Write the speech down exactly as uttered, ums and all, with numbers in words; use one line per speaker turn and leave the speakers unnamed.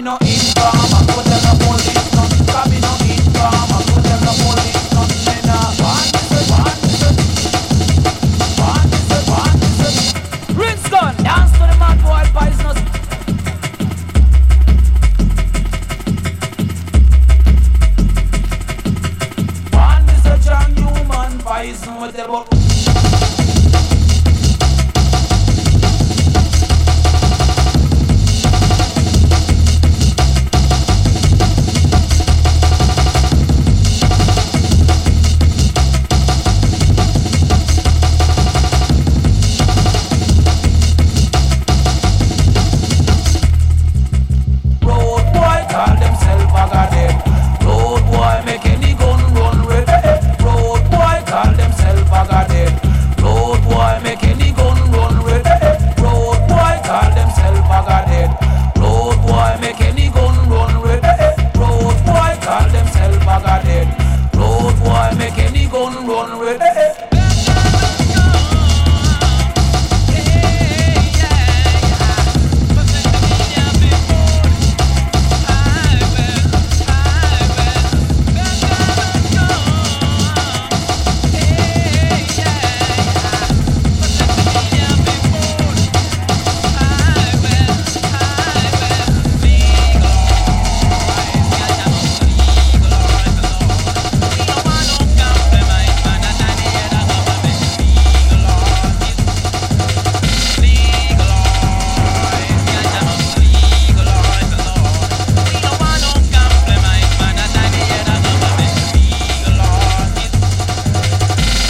me no informer. Go tell the police nothing, cause me no informer. Go tell the police nothing, me nah. One is a, one is a, one is a, one is a. Rinse gun, dance to the mad boy poisonous. One is a John Human poison with the book. Run with